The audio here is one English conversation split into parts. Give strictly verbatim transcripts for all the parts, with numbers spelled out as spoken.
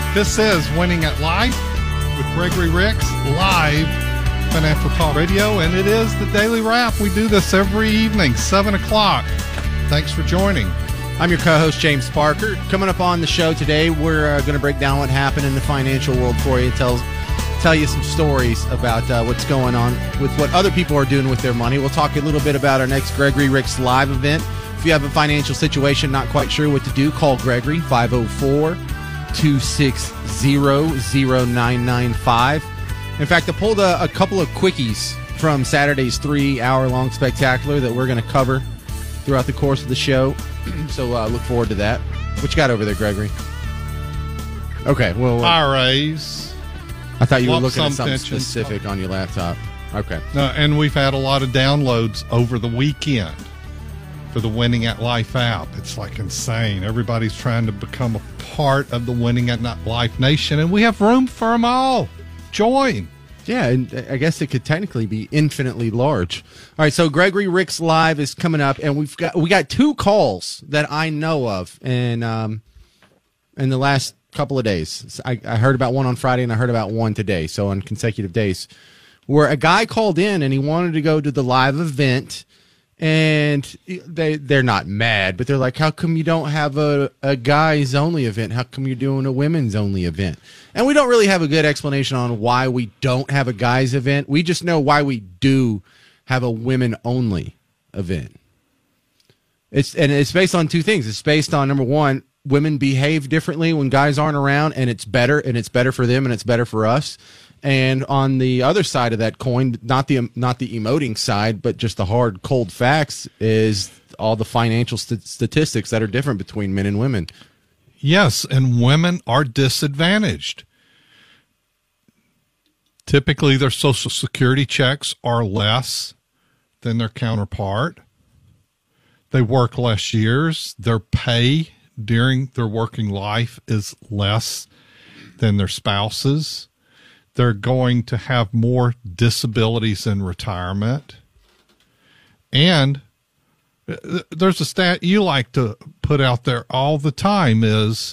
This is Winning at Life with Gregory Ricks, live Financial Talk Radio, and it is the Daily Wrap. We do this every evening, seven o'clock. Thanks for joining. I'm your co-host, James Parker. Coming up on the show today, we're uh, going to break down what happened in the financial world for you, tell, tell you some stories about uh, what's going on with what other people are doing with their money. We'll talk a little bit about our next Gregory Ricks live event. If you have a financial situation, not quite sure what to do, call Gregory, five oh four, two six zero, zero nine nine five. In fact, I pulled a, a couple of quickies from Saturday's three-hour-long spectacular that we're going to cover throughout the course of the show. So uh, look forward to that. What you got over there, Gregory? Okay, well... Uh, I R As. I thought you were lump looking at sum something pensions. specific on your laptop. Okay. Uh, and we've had a lot of downloads over the weekend for the Winning at Life app. It's like insane. Everybody's trying to become a part of the Winning at Life Nation, and we have room for them all. Join. Yeah, and I guess it could technically be infinitely large. All right, so Gregory Ricks Live is coming up, and we've got we got two calls that I know of, and um, in the last couple of days, I, I heard about one on Friday, and I heard about one today. So on consecutive days, where a guy called in and he wanted to go to the live event. And they, they're not mad, but they're like, how come you don't have a, a guys only event? How come you're doing a women's only event? And we don't really have a good explanation on why we don't have a guys event. We just know why we do have a women only event. It's and it's based on two things. It's based on, number one, women behave differently when guys aren't around, and it's better, and it's better for them, and it's better for us. And on the other side of that coin, not the not the emoting side, but just the hard, cold facts, is all the financial st- statistics that are different between men and women. Yes, and women are disadvantaged. Typically, their Social Security checks are less than their counterpart. They work less years. Their pay during their working life is less than their spouses. They're going to have more disabilities in retirement. And there's a stat you like to put out there all the time is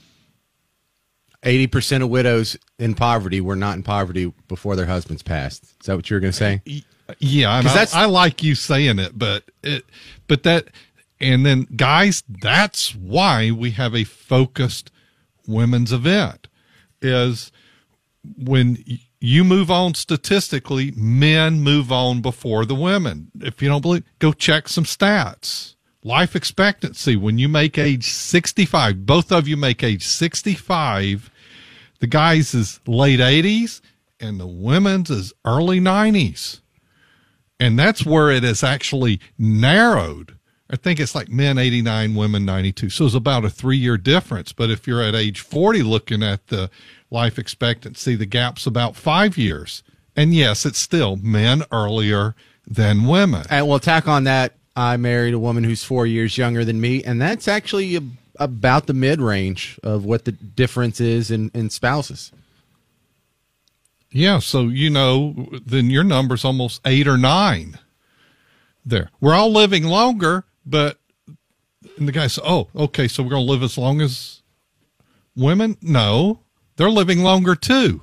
eighty percent of widows in poverty were not in poverty before their husbands passed. Is that what you were going to say? Yeah, and I, I like you saying it, but it, but that, and then guys, that's why we have a focused women's event is when you move on statistically, men move on before the women. If you don't believe, go check some stats. Life expectancy, when you make age sixty-five, both of you make age sixty-five, the guys is late eighties and the women's is early nineties. And that's where it is actually narrowed. I think it's like men eighty-nine, women ninety-two. So it's about a three-year difference. But if you're at age forty looking at the life expectancy, the gap's about five years. And yes, it's still men earlier than women. And we'll tack on that. I married a woman who's four years younger than me, and that's actually a, about the mid-range of what the difference is in, in spouses. Yeah, so, you know, then your number's almost eight or nine there. We're all living longer, but and the guy says, oh, okay, so we're going to live as long as women? No. They're living longer too.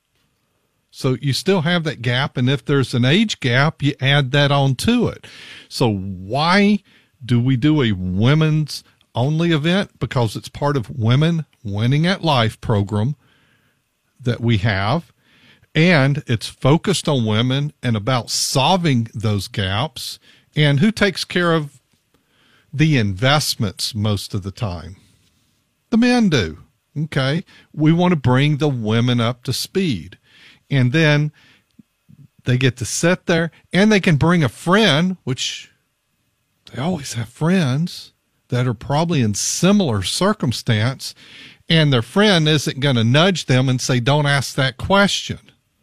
So you still have that gap. And if there's an age gap, you add that on to it. So why do we do a women's only event? Because it's part of Women Winning at Life program that we have. And it's focused on women and about solving those gaps. And who takes care of the investments most of the time? The men do. Okay, we want to bring the women up to speed. And then they get to sit there and they can bring a friend, which they always have friends that are probably in similar circumstance. And their friend isn't going to nudge them and say, don't ask that question.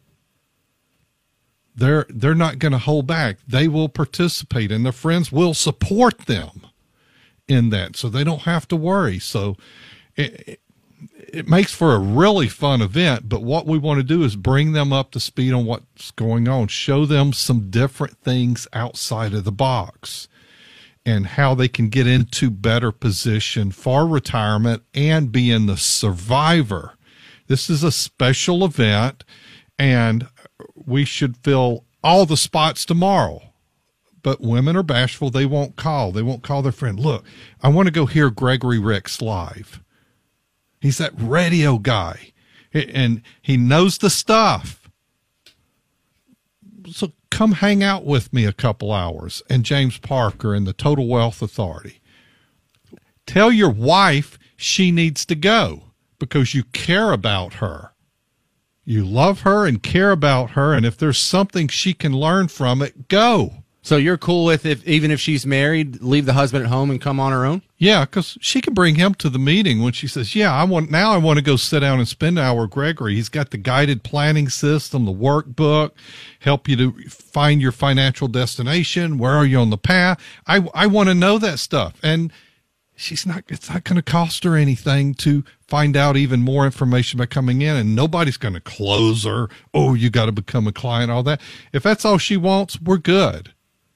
They're, they're not going to hold back. They will participate and their friends will support them in that. So they don't have to worry. So it, it makes for a really fun event, but what we want to do is bring them up to speed on what's going on, show them some different things outside of the box and how they can get into better position for retirement and being the survivor This is a special event, and we should fill all the spots tomorrow. But women are bashful. They won't call. They won't call their friend. Look, I want to go hear Gregory Ricks live. He's that radio guy, and he knows the stuff. So come hang out with me a couple hours, and James Parker and the Total Wealth Authority. Tell your wife she needs to go because you care about her. You love her and care about her, and if there's something she can learn from it, go. So you're cool with if even if she's married, leave the husband at home and come on her own? Yeah, because she can bring him to the meeting when she says, yeah, I want now I want to go sit down and spend an hour with Gregory. He's got the guided planning system, the workbook, help you to find your financial destination. Where are you on the path? I, I want to know that stuff. And she's not, it's not going to cost her anything to find out even more information by coming in, and nobody's going to close her. Oh, you got to become a client, all that. If that's all she wants, we're good.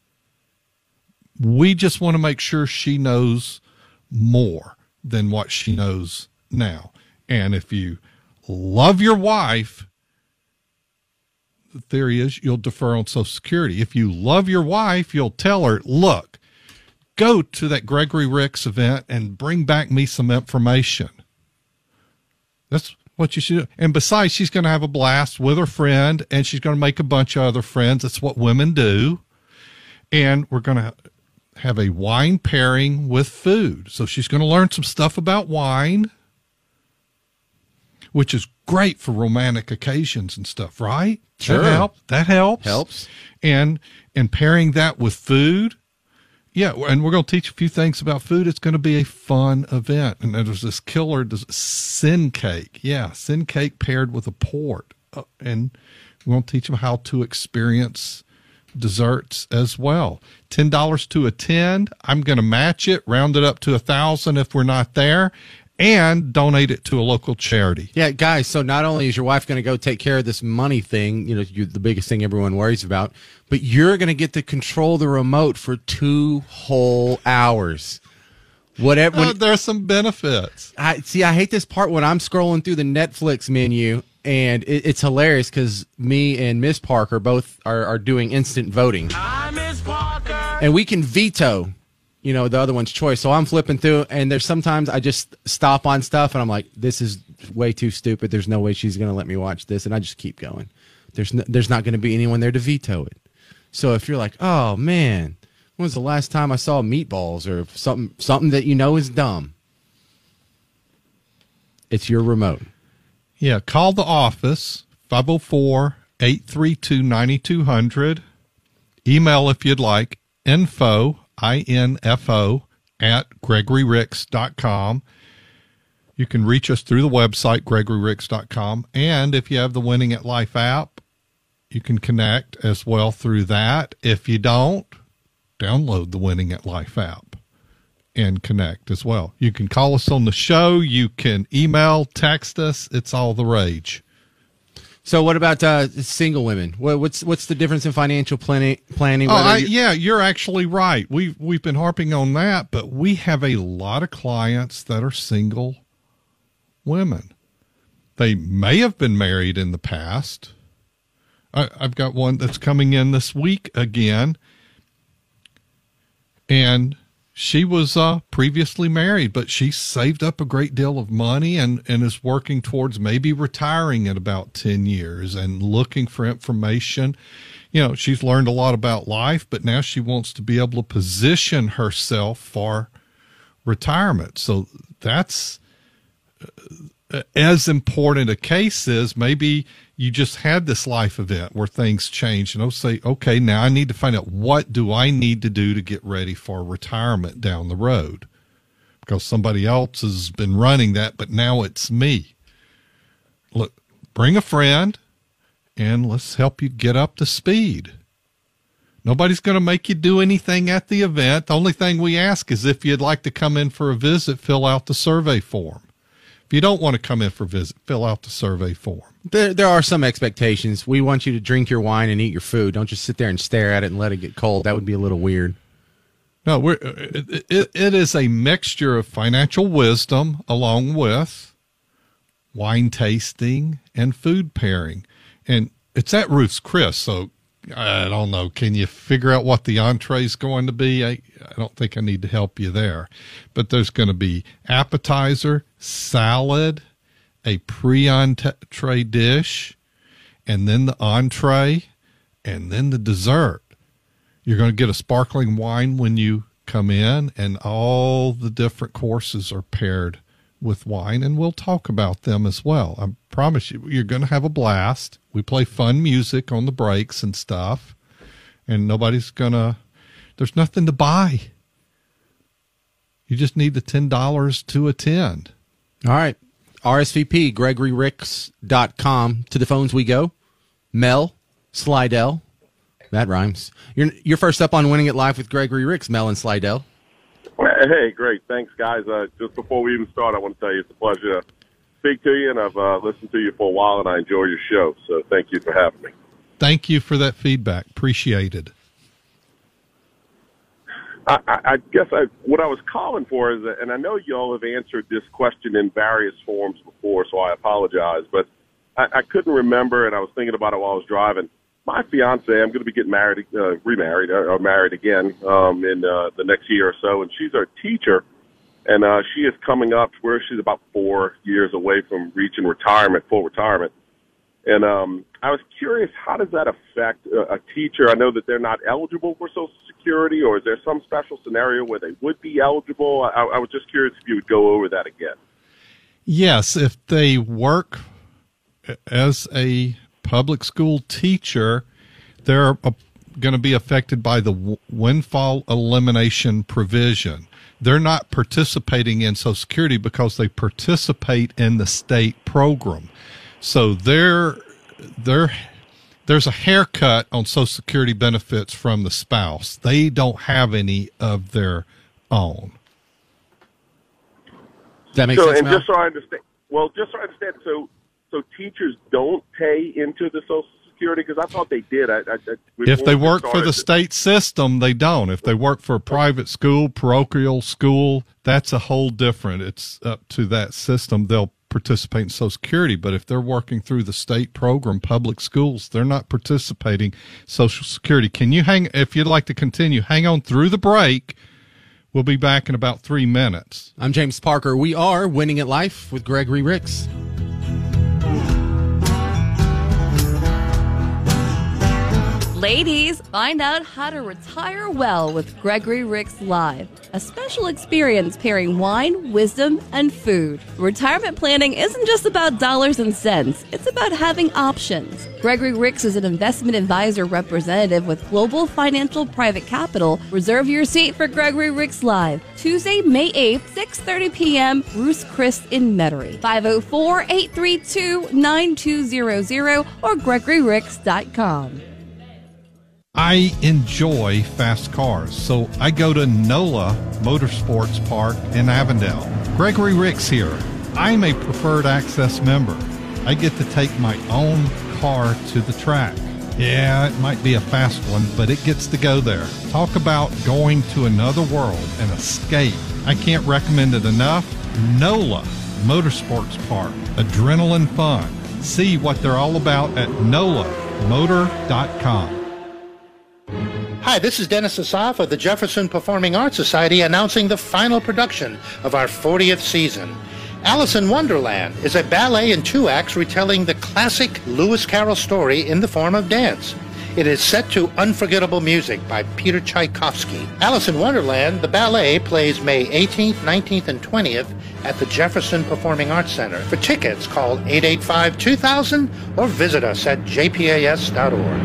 We just want to make sure she knows more than what she knows now. And if you love your wife, the theory is you'll defer on Social Security. If you love your wife, you'll tell her, look, go to that Gregory Ricks event and bring back me some information. That's what you should do. And besides, she's going to have a blast with her friend, and she's going to make a bunch of other friends. That's what women do. And we're going to have a wine pairing with food. So she's going to learn some stuff about wine, which is great for romantic occasions and stuff, right? Sure. That helps. That helps. Helps. And, and pairing that with food. Yeah. And we're going to teach a few things about food. It's going to be a fun event. And there's this killer this sin cake. Yeah. Sin cake paired with a port. Uh, and we're going to teach them how to experience desserts as well. ten dollars to attend. I'm going to match it, round it up to a thousand if we're not there, and donate it to a local charity. Yeah, guys, so not only is your wife going to go take care of this money thing, you know, you, the biggest thing everyone worries about, but you're going to get to control the remote for two whole hours. Whatever. Uh, when, there's some benefits. I see. I hate this part when I'm scrolling through the Netflix menu, and it, it's hilarious because me and Miss Parker both are, are doing instant voting. Hi, Miss Parker. And we can veto, you know, the other one's choice. So I'm flipping through, and there's sometimes I just stop on stuff, and I'm like, this is way too stupid. There's no way she's going to let me watch this, and I just keep going. There's no, there's not going to be anyone there to veto it. So if you're like, oh man, when was the last time I saw Meatballs or something something that you know is dumb? It's your remote. Yeah, call the office, five oh four, eight three two, nine two hundred. Email if you'd like, info, I N F O, at gregory ricks dot com. You can reach us through the website, gregory ricks dot com. And if you have the Winning at Life app, you can connect as well through that. If you don't, download the Winning at Life app and connect as well. You can call us on the show. You can email, text us. It's all the rage. So what about uh, single women? What, what's what's the difference in financial planning? planning oh, I, you're- yeah, you're actually right. We've, we've been harping on that, but we have a lot of clients that are single women. They may have been married in the past. I, I've got one that's coming in this week again. And she was uh, previously married, but she saved up a great deal of money and, and is working towards maybe retiring in about ten years and looking for information. You know, she's learned a lot about life, but now she wants to be able to position herself for retirement. So that's uh, as important a case is maybe you just had this life event where things changed, and I'll say, okay, now I need to find out what do I need to do to get ready for retirement down the road, because somebody else has been running that, but now it's me. Look, bring a friend and let's help you get up to speed. Nobody's going to make you do anything at the event. The only thing we ask is if you'd like to come in for a visit, fill out the survey form. If you don't want to come in for a visit, fill out the survey form. There, there are some expectations. We want you to drink your wine and eat your food. Don't just sit there and stare at it and let it get cold. That would be a little weird. No, we're, it, it, it is a mixture of financial wisdom along with wine tasting, and food pairing. And it's at Ruth's Chris, so I don't know. Can you figure out what the entree is going to be? I, I don't think I need to help you there. But there's going to be appetizer, salad, a pre-entree dish, and then the entree, and then the dessert. You're going to get a sparkling wine when you come in, and all the different courses are paired with wine, and we'll talk about them as well. I promise you, you're going to have a blast. We play fun music on the breaks and stuff, and nobody's going to, there's nothing to buy. You just need the ten dollars to attend. All right. R S V P, gregory ricks dot com. To the phones we go. Mel, Slidell. That rhymes. You're, you're first up on Winning It Live with Gregory Ricks, Mel and Slidell. Hey, great. Thanks, guys. Uh, just before we even start, I want to tell you it's a pleasure to speak to you, and I've uh, listened to you for a while, and I enjoy your show. So thank you for having me. Thank you for that feedback. Appreciated. I, I, I guess I, what I was calling for is, that, and I know you all have answered this question in various forms before, so I apologize, but I, I couldn't remember, and I was thinking about it while I was driving. My fiance, I'm going to be getting married, uh, remarried, or, or married again um, in uh, the next year or so, and she's our teacher, and uh, she is coming up where she's about four years away from reaching retirement, full retirement. And um, I was curious, how does that affect a, a teacher? I know that they're not eligible for Social Security, or is there some special scenario where they would be eligible? I, I was just curious if you would go over that again. Yes, if they work as a public school teacher, they're uh, going to be affected by the w- windfall elimination provision. They're not participating in Social Security because they participate in the state program. So they're, they're, there's a haircut on Social Security benefits from the spouse. They don't have any of their own. Does that make so, sense, and Mel? just so I understand, well, just so I understand, so so teachers don't pay into the Social Security? Because I thought they did. I, I, I, if they work for the state system, they don't. If they work for a private school, parochial school, that's a whole different. It's up to that system. They'll participate in Social Security. But if they're working through the state program, public schools, they're not participating in Social Security. Can you hang, if you'd like to continue, hang on through the break. We'll be back in about three minutes. I'm James Parker. We are Winning at Life with Gregory Ricks. Ladies, find out how to retire well with Gregory Ricks Live, a special experience pairing wine, wisdom, and food. Retirement planning isn't just about dollars and cents. It's about having options. Gregory Ricks is an investment advisor representative with Global Financial Private Capital. Reserve your seat for Gregory Ricks Live, Tuesday, May eighth, six thirty p.m., Ruth's Chris in Metairie. five oh four, eight three two, nine two zero zero or gregory ricks dot com. I enjoy fast cars, so I go to NOLA Motorsports Park in Avondale. Gregory Ricks here. I'm a preferred access member. I get to take my own car to the track. Yeah, it might be a fast one, but it gets to go there. Talk about going to another world and escape. I can't recommend it enough. NOLA Motorsports Park. Adrenaline fun. See what they're all about at nola motor dot com. Hi, this is Dennis Asaf of the Jefferson Performing Arts Society announcing the final production of our fortieth season. Alice in Wonderland is a ballet in two acts retelling the classic Lewis Carroll story in the form of dance. It is set to unforgettable music by Peter Tchaikovsky. Alice in Wonderland, the ballet, plays May eighteenth, nineteenth, and twentieth at the Jefferson Performing Arts Center. For tickets, call eight eight five, two thousand or visit us at j p a s dot org.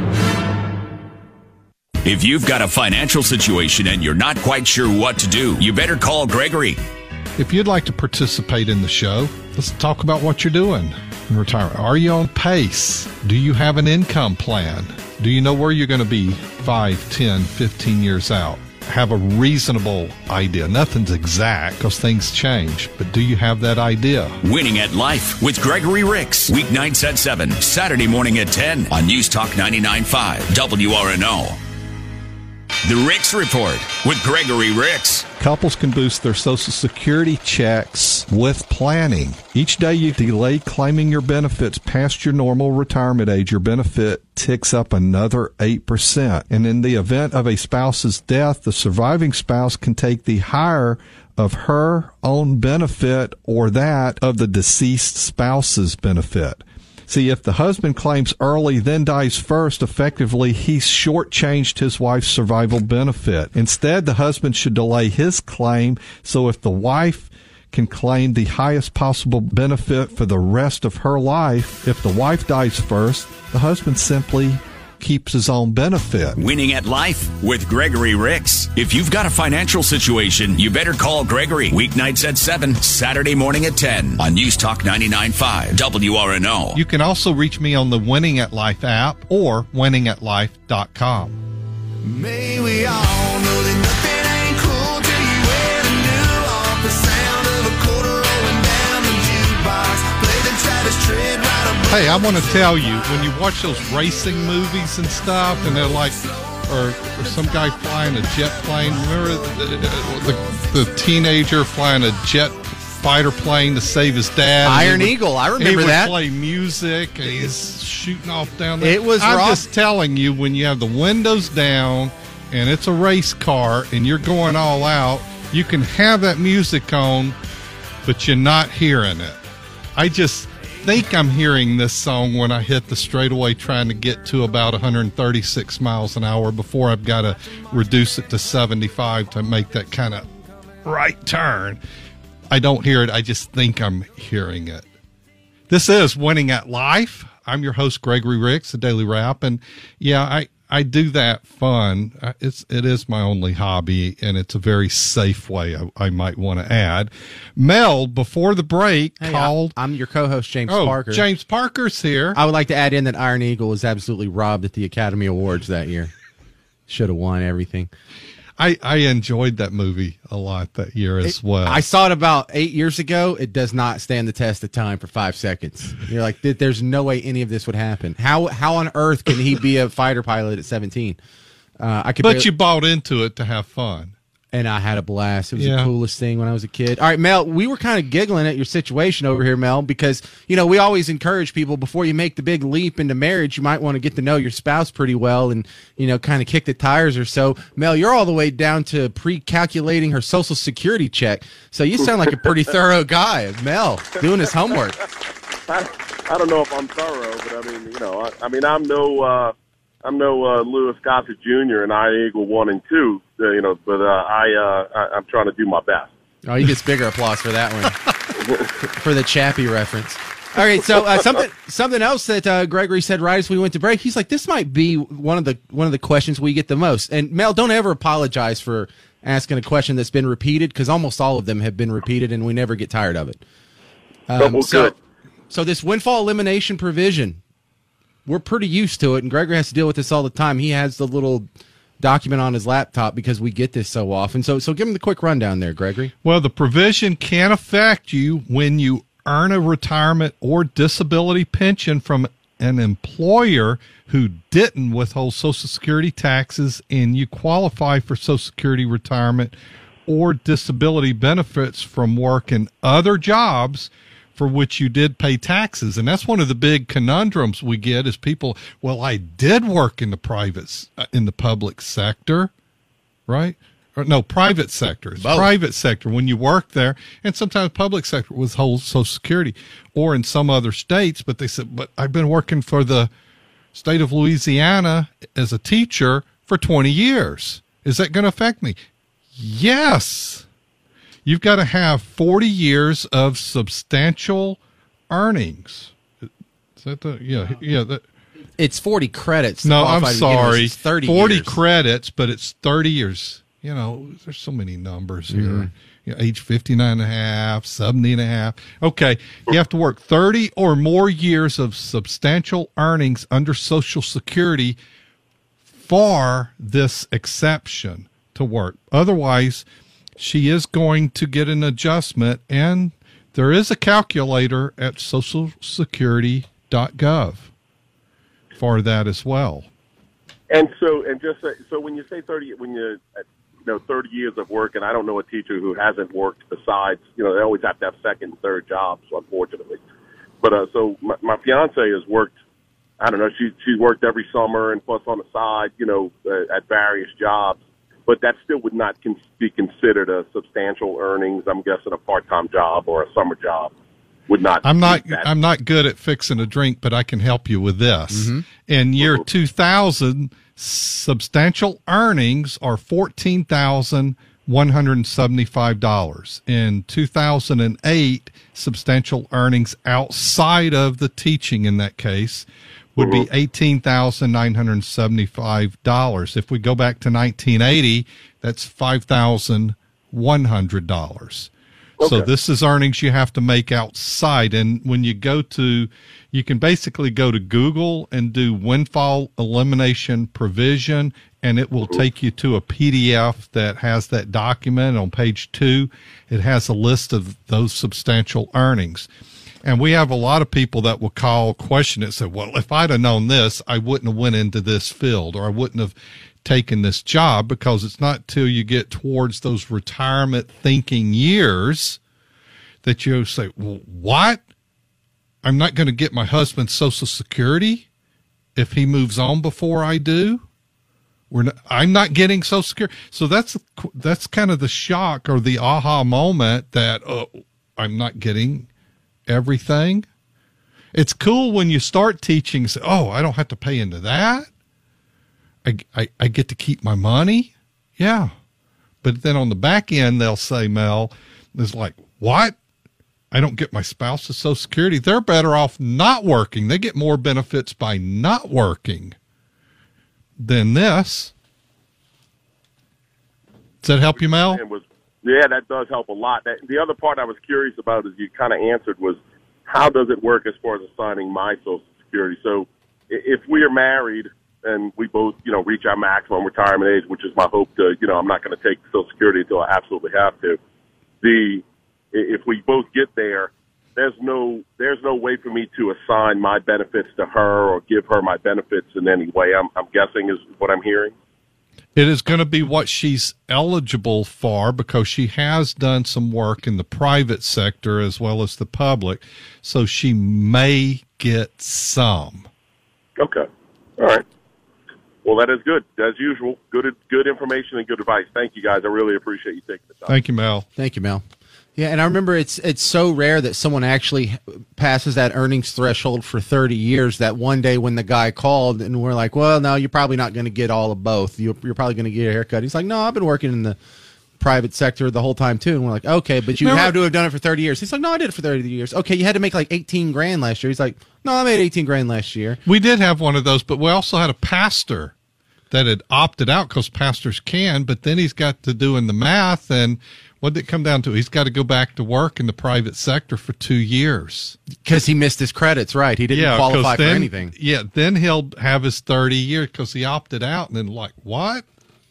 If you've got a financial situation and you're not quite sure what to do, you better call Gregory. If you'd like to participate in the show, let's talk about what you're doing in retirement. Are you on pace? Do you have an income plan? Do you know where you're going to be five, ten, fifteen years out? Have a reasonable idea. Nothing's exact because things change, but do you have that idea? Winning at Life with Gregory Ricks. Weeknights at seven, Saturday morning at ten on News Talk ninety-nine point five W R N O. The Ricks Report with Gregory Ricks. Couples can boost their Social Security checks with planning. Each day you delay claiming your benefits past your normal retirement age, your benefit ticks up another eight percent. And in the event of a spouse's death, the surviving spouse can take the higher of her own benefit or that of the deceased spouse's benefit. See, if the husband claims early, then dies first, effectively, he's shortchanged his wife's survival benefit. Instead, the husband should delay his claim, so if the wife can claim the highest possible benefit for the rest of her life, if the wife dies first, the husband simply keeps his own benefit. Winning at Life with Gregory Ricks. If you've got a financial situation, you better call Gregory. Weeknights at seven, Saturday morning at ten on News Talk ninety-nine point five W R N O. You can also reach me on the Winning at Life app or winning at life dot com. May we all know that nothing ain't cool till you wear the new off the sound of a quarter rolling down the jukebox. Play the Travis tread right above. Hey, I want to tell you, when you watch those racing movies and stuff, and they're like, or, or some guy flying a jet plane, remember the, the, the teenager flying a jet fighter plane to save his dad? Iron would, Eagle, I remember he would that. play music, and he's shooting off down there. It was I'm rock- just telling you, when you have the windows down, and it's a race car, and you're going all out, you can have that music on, but you're not hearing it. I just think I'm hearing this song when I hit the straightaway trying to get to about one hundred thirty-six miles an hour before I've got to reduce it to seventy-five to make that kind of right turn. I don't hear it. I just think I'm hearing it. This is Winning at Life. I'm your host, Gregory Ricks, the Daily Wrap. And yeah, I, I do that fun. It's, it is my only hobby, and it's a very safe way, I, I might want to add. Mel, before the break, Hey, called. I, I'm your co-host, James oh, Parker. James Parker's here. I would like to add in that Iron Eagle was absolutely robbed at the Academy Awards that year. Should have won everything. I, I enjoyed that movie a lot that year as It- well. I saw it about eight years ago. It does not stand the test of time for five seconds. You're like, "Th- there's no way any of this would happen. How how on earth can he be a fighter pilot at seventeen? Uh, I could, but barely- you bought into it to have fun. and I had a blast. It was Yeah. the coolest thing when I was a kid. All right, Mel, we were kind of giggling at your situation over here, Mel, because, you know, we always encourage people before you make the big leap into marriage, you might want to get to know your spouse pretty well and, you know, kind of kick the tires or so. Mel, you're all the way down to pre-calculating her Social Security check. So you sound like a pretty thorough guy. Mel, doing his homework. I, I don't know if I'm thorough, but I mean, you know, I, I mean, I'm no, uh, I'm no uh, Lewis Gossett Junior and Iron Eagle one and two, uh, you know, but uh, I, uh, I, I'm trying to do my best. Oh, he gets bigger applause for that one, for the Chappie reference. All right, so uh, something something else that uh, Gregory said right as we went to break. He's like, this might be one of the one of the questions we get the most. And Mel, don't ever apologize for asking a question that's been repeated, because almost all of them have been repeated, and we never get tired of it. Um, well, so, good. so this windfall elimination provision, we're pretty used to it, and Gregory has to deal with this all the time. He has the little document on his laptop because we get this so often. So, so give him the quick rundown there, Gregory. Well, the provision can affect you when you earn a retirement or disability pension from an employer who didn't withhold Social Security taxes, and you qualify for Social Security retirement or disability benefits from work in other jobs for which you did pay taxes. And that's one of the big conundrums we get is people, well, I did work in the private, s- uh, in the public sector, right? Or no, private sector. It's Both. private sector when you work there, and sometimes public sector withholds Social Security, or in some other states. But they said, but I've been working for the state of Louisiana as a teacher for twenty years. Is that going to affect me? Yes. You've got to have forty years of substantial earnings. Is that the, yeah, yeah. That, It's forty credits. to no, I'm qualify to begin with. sorry. It's thirty forty years. credits, but it's thirty years. You know, there's so many numbers here. Mm-hmm. You know, age fifty-nine and a half, seventy and a half. Okay. You have to work thirty or more years of substantial earnings under Social Security for this exception to work. Otherwise, she is going to get an adjustment, and there is a calculator at social security dot gov for that as well. And so, and just uh, so when you say thirty, when you uh, you know thirty years of work, and I don't know a teacher who hasn't worked besides, you know, they always have to have second and third jobs, unfortunately. But uh, so my, my fiance has worked. I don't know. She she's worked every summer and plus on the side, you know, uh, at various jobs. But that still would not con- be considered a substantial earnings. I'm guessing a part-time job or a summer job would not. I'm not. meet that. I'm not good at fixing a drink, but I can help you with this. Mm-hmm. In year two thousand, substantial earnings are fourteen thousand one hundred seventy-five dollars. In two thousand eight, substantial earnings outside of the teaching in that case would be eighteen thousand nine hundred seventy-five dollars. If we go back to nineteen eighty, that's five thousand one hundred dollars. So Okay. this is earnings you have to make outside. And when you go to, you can basically go to Google and do windfall elimination provision, and it will take you to a P D F that has that document. On page two, it has a list of those substantial earnings. And we have a lot of people that will call, question it, and say, well, if I'd have known this, I wouldn't have went into this field, or I wouldn't have taken this job, because it's not till you get towards those retirement thinking years that you say, well, what? I'm not going to get my husband's Social Security if he moves on before I do? We're not, I'm not getting Social Security. So that's, that's kind of the shock or the aha moment that, uh, I'm not getting everything. It's cool when you start teaching, say, oh, I don't have to pay into that. I, I, I get to keep my money. Yeah. But then on the back end, they'll say, Mel, it's like, what? I don't get my spouse's Social Security. They're better off not working. They get more benefits by not working than this. Does that help you, Mel? It was, yeah, that does help a lot. That, the other part I was curious about, as you kind of answered, was how does it work as far as assigning my Social Security? So i- if we are married and we both, you know, reach our maximum retirement age, which is my hope to, you know, I'm not going to take Social Security until I absolutely have to. The if we both get there, there's no there's no way for me to assign my benefits to her or give her my benefits in any way. I'm, I'm guessing is what I'm hearing. It is going to be what she's eligible for, because she has done some work in the private sector as well as the public. So she may get some. Okay. All right. Well, that is good. As usual, good good information and good advice. Thank you, guys. I really appreciate you taking the time. Thank you, Mel. Thank you, Mel. Yeah, and I remember it's it's so rare that someone actually passes that earnings threshold for thirty years that one day when the guy called and we're like, well, no, you're probably not going to get all of both. You're, you're probably going to get a haircut. He's like, no, I've been working in the private sector the whole time, too. And we're like, okay, but you Remember- have to have done it for thirty years. He's like, no, I did it for thirty years. Okay, you had to make like eighteen grand last year. He's like, no, I made eighteen grand last year. We did have one of those, but we also had a pastor that had opted out because pastors can, but then he's got to doing the math, and what did it come down to? He's got to go back to work in the private sector for two years. Because he missed his credits, right. He didn't 'cause qualify then, for anything. Yeah, then he'll have his thirty years because he opted out, and then like, what?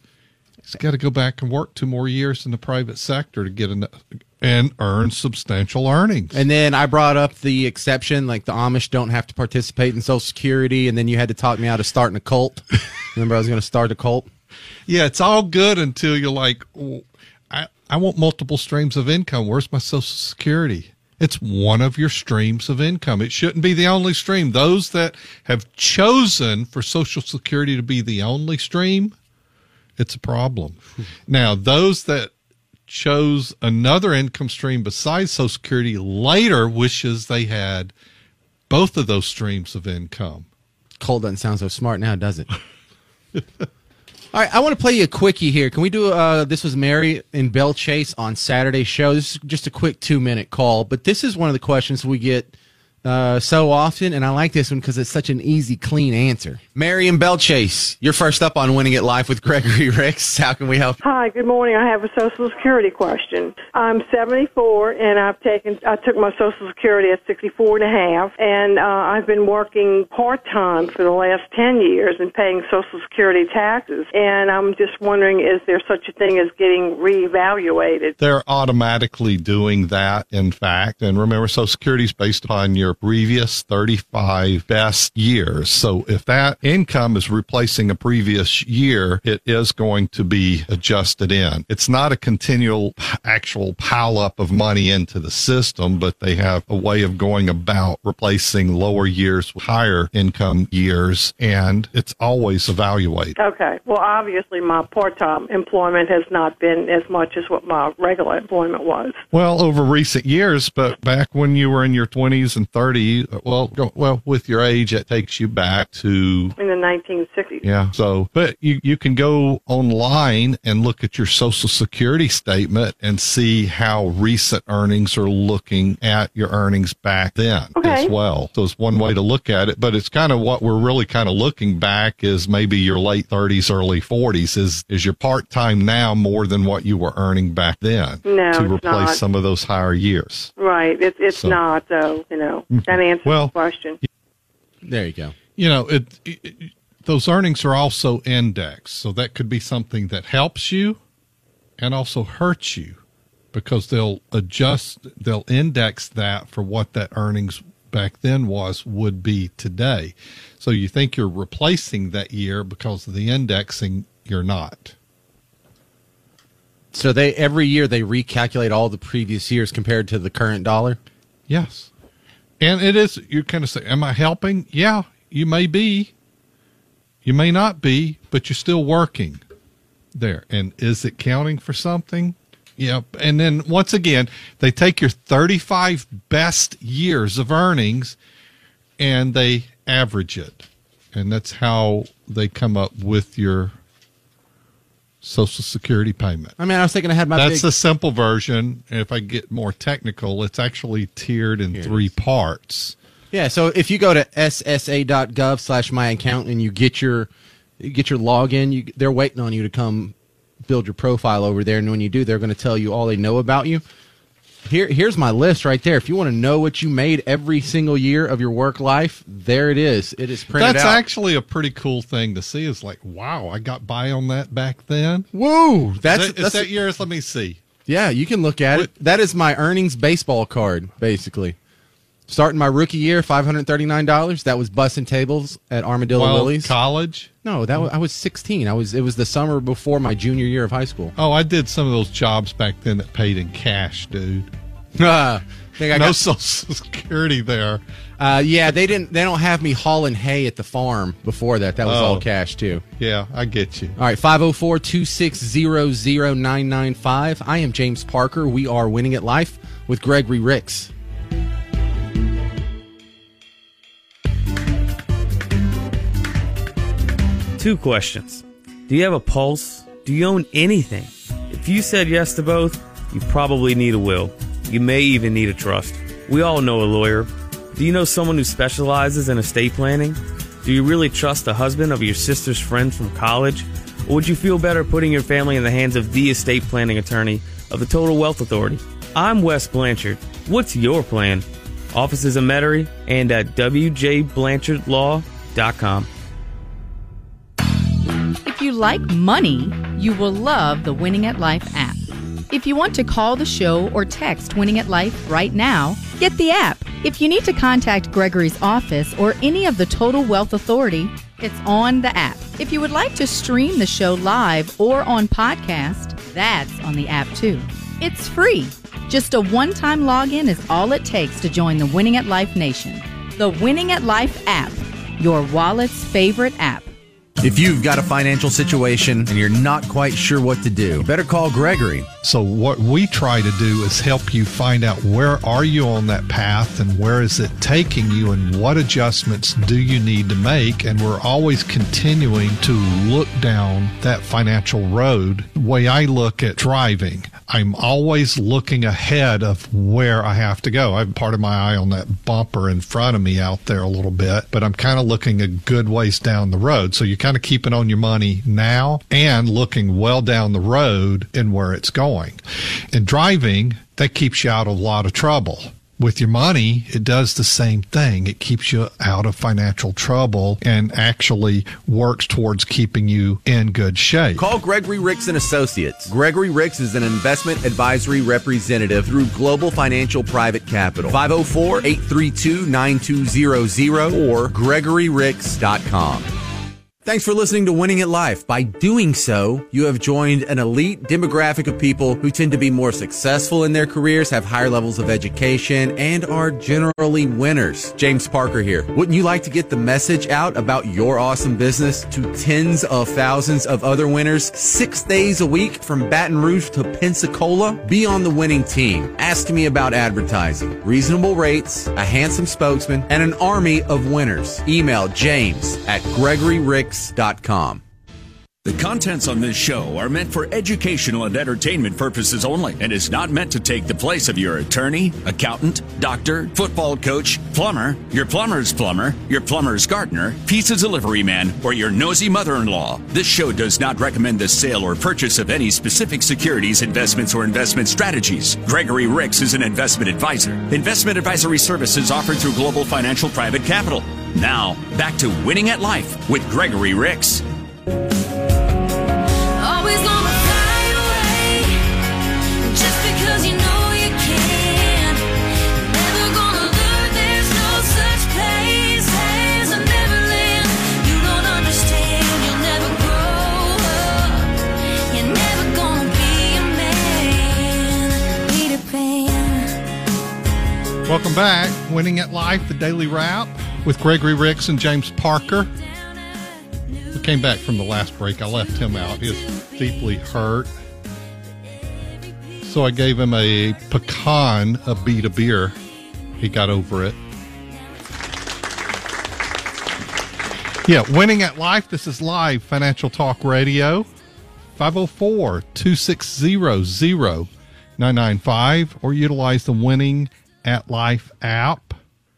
He's got to go back and work two more years in the private sector to get enough and earn substantial earnings. And then I brought up the exception, like the Amish don't have to participate in Social Security, and then you had to talk me out of starting a cult. Remember I was going to start a cult? Yeah, it's all good until you're like, oh, I, I want multiple streams of income. Where's my Social Security? It's one of your streams of income. It shouldn't be the only stream. Those that have chosen for Social Security to be the only stream, it's a problem. Now, those that chose another income stream besides Social Security later wishes they had both of those streams of income. Cole doesn't sound so smart now, does it? All right, I want to play you a quickie here. Can we do, uh, this was Mary in Bell Chase on Saturday's show. This is just a quick two-minute call, but this is one of the questions we get uh, so often, and I like this one because it's such an easy, clean answer. Mary in Bell Chase, you're first up on Winning It Live with Gregory Ricks. How can we help? Hi, good morning. I have a Social Security question. I'm seventy-four, and I've taken I took my Social Security at sixty-four and a half, and uh, I've been working part-time for the last ten years and paying Social Security taxes, and I'm just wondering, is there such a thing as getting reevaluated? They're automatically doing that, in fact. And remember, Social Security is based upon your your previous thirty-five best years. So if that income is replacing a previous year, it is going to be adjusted in. It's not a continual actual pile up of money into the system, but they have a way of going about replacing lower years with higher income years, and it's always evaluated. Okay. Well, obviously, my part-time employment has not been as much as what my regular employment was. Well, over recent years, but back when you were in your twenties and thirties, well, go, well, with your age, it takes you back to in the nineteen sixties. Yeah. So, but you, you can go online and look at your Social Security statement and see how recent earnings are looking at your earnings back then Okay. as well. So it's one way to look at it, but it's kind of what we're really kind of looking back is maybe your late thirties, early forties. Is, is your part-time now more than what you were earning back then No, to it's replace not. some of those higher years? Right. It's it's So- not, though, you know. That answers Well, the question. There you go. You know, it, it, it- those earnings are also indexed. So that could be something that helps you and also hurts you because they'll adjust, they'll index that for what that earnings back then was would be today. So you think you're replacing that year because of the indexing, you're not. So they every year they recalculate all the previous years compared to the current dollar? Yes. And it is, you kind of say, am I helping? Yeah, you may be. You may not be, but you're still working there. And is it counting for something? Yep. And then once again, they take your thirty-five best years of earnings and they average it. And that's how they come up with your Social Security payment. I mean, I was thinking I had my That's big... the simple version. If I get more technical, it's actually tiered in Here it three is. parts. Yeah, so if you go to S S A dot gov slash my account and you get your you get your login, you, they're waiting on you to come build your profile over there. And when you do, they're going to tell you all they know about you. Here, here's my list right there. If you want to know what you made every single year of your work life, there it is. It is printed That's out. actually a pretty cool thing to see. It's like, wow, I got by on that back then. Woo! That's, Is that, that's is that yours? Let me see. yeah. You can look at it. That is my earnings baseball card, basically. Starting my rookie year, five hundred thirty nine dollars. That was bussing tables at Armadillo Well, Willie's. college. No, that was, I was sixteen. I was. It was the summer before my junior year of high school. Oh, I did some of those jobs back then that paid in cash, dude. Ah, think I No got- Social Security there. Uh, yeah, they didn't. They don't have me hauling hay at the farm before that. That was Oh. all cash too. Yeah, I get you. All right, five oh four, two six zero, zero nine nine five. I am James Parker. We are Winning at Life with Gregory Ricks. Two questions. Do you have a pulse? Do you own anything? If you said yes to both, you probably need a will. You may even need a trust. We all know a lawyer. Do you know someone who specializes in estate planning? Do you really trust the husband of your sister's friend from college? Or would you feel better putting your family in the hands of the estate planning attorney of the Total Wealth Authority? I'm Wes Blanchard. What's your plan? Offices in Metairie and at w j blanchard law dot com. If you like money, you will love the Winning at Life app. If you want to call the show or text Winning at Life right now, get the app. If you need to contact Gregory's office or any of the Total Wealth Authority, it's on the app. If you would like to stream the show live or on podcast, that's on the app too. It's free. Just a one-time login is all it takes to join the Winning at Life Nation. The Winning at Life app, your wallet's favorite app. If you've got a financial situation and you're not quite sure what to do, better call Gregory. So what we try to do is help you find out where are you on that path and where is it taking you and what adjustments do you need to make. And we're always continuing to look down that financial road. The way I look at driving, I'm always looking ahead of where I have to go. I have part of my eye on that bumper in front of me out there a little bit, but I'm kind of looking a good ways down the road. So you kind of keeping on your money now and looking well down the road and where it's going. In driving, that keeps you out of a lot of trouble with your money, it does the same thing. It keeps you out of financial trouble and actually works towards keeping you in good shape. Call Gregory Ricks and Associates. Gregory Ricks is an investment advisory representative through Global Financial Private Capital. five oh four, eight three two, nine two zero zero or gregory ricks dot com. Thanks for listening to Winning at Life. By doing so, you have joined an elite demographic of people who tend to be more successful in their careers, have higher levels of education, and are generally winners. James Parker here. Wouldn't you like to get the message out about your awesome business to tens of thousands of other winners six days a week from Baton Rouge to Pensacola? Be on the winning team. Ask me about advertising, reasonable rates, a handsome spokesman, and an army of winners. Email James at gregory ricks dot com. The contents on this show are meant for educational and entertainment purposes only and is not meant to take the place of your attorney, accountant, doctor, football coach, plumber, your plumber's plumber, your plumber's gardener, pizza delivery man, or your nosy mother-in-law. This show does not recommend the sale or purchase of any specific securities, investments, or investment strategies. Gregory Ricks is an investment advisor. Investment advisory services offered through Global Financial Private Capital. Now, back to Winning at Life with Gregory Ricks. Always gonna fly away, just because you know you can. Never gonna learn there's no such place as a Neverland. You don't understand, you'll never grow up. You're never gonna be a man, Peter Pan. Welcome back. Winning at Life, the Daily Wrap with Gregory Ricks and James Parker. We came back from the last break. I left him out. He was deeply hurt. So I gave him a pecan, a beat of beer. He got over it. Yeah, Winning at Life. This is live Financial Talk Radio. five oh four, two six zero, zero nine nine five or utilize the Winning at Life app.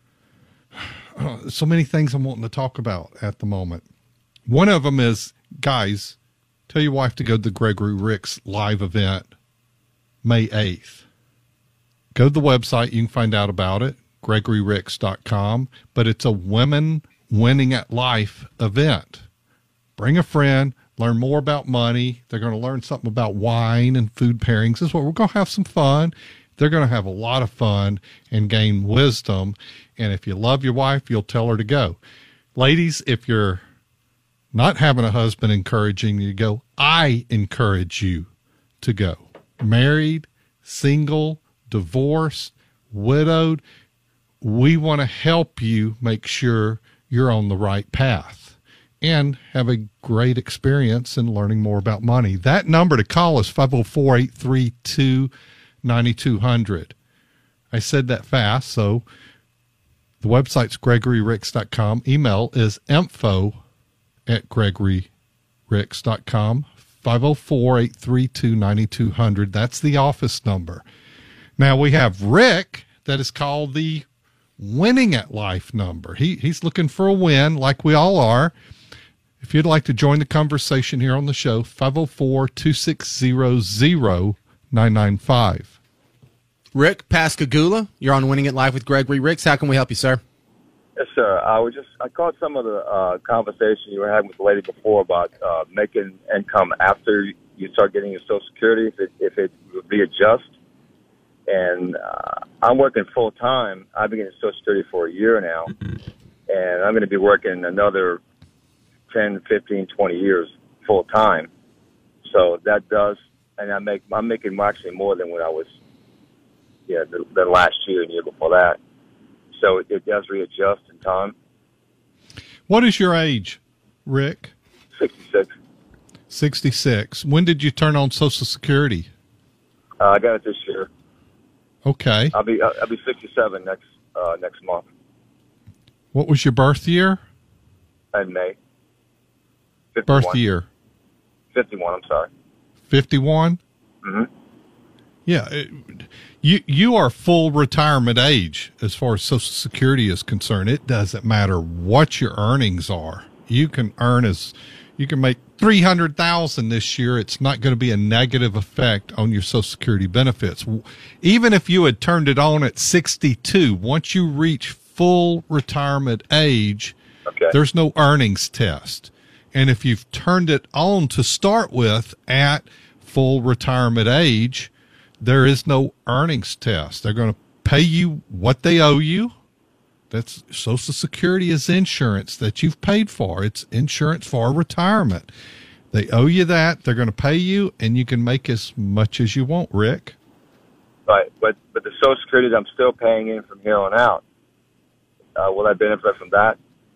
So many things I'm wanting to talk about at the moment. One of them is, guys, tell your wife to go to the Gregory Ricks live event May eighth. Go to the website. You can find out about it, gregory ricks dot com. But it's a Women Winning at Life event. Bring a friend, learn more about money. They're going to learn something about wine and food pairings. This is what we're going to have some fun. They're going to have a lot of fun and gain wisdom. And if you love your wife, you'll tell her to go. Ladies, if you're not having a husband encouraging you to go, I encourage you to go. Married, single, divorced, widowed, we want to help you make sure you're on the right path and have a great experience in learning more about money. That number to call is five oh four, eight three two, nine two hundred. I said that fast, so the website's gregory ricks dot com. Email is info at gregory ricks dot com. five oh four, eight three two, nine two hundred. That's the office number. Now we have Rick that is called the Winning at Life number. He he's looking for a win like we all are. If you'd like to join the conversation here on the show, five oh four, two six zero, zero nine nine five. Rick Pascagoula, you're on Winning at Life with Gregory Ricks. How can we help you, sir? Yes, sir. I was just I caught some of the uh, conversation you were having with the lady before about uh, making income after you start getting your Social Security, if it if it would readjust. And uh, I'm working full time. I've been getting Social Security for a year now, and I'm going to be working another ten, fifteen, twenty years full time. So that does, and I make I'm making actually more than when I was, yeah, the, the last year and year before that. So it, it does readjust in time. What is your age, Rick? sixty-six. sixty-six. When did you turn on Social Security? Uh, I got it this year. Okay. I'll be I'll be sixty-seven next uh, next month. What was your birth year? In May. fifty-one. Birth year? fifty-one, I'm sorry. fifty-one? Mm-hmm. Yeah. It, you you are full retirement age as far as Social Security is concerned. It doesn't matter what your earnings are. You can earn as You can make three hundred thousand this year. It's not going to be a negative effect on your Social Security benefits. Even if you had turned it on at sixty-two, once you reach full retirement age, Okay. there's no earnings test. And if you've turned it on to start with at full retirement age, there is no earnings test. They're going to pay you what they owe you. That's Social Security is insurance that you've paid for. It's insurance for retirement. They owe you that. They're going to pay you, and you can make as much as you want, Rick. Right, but but the Social Security that I'm still paying in from here on out, uh, will I benefit from that?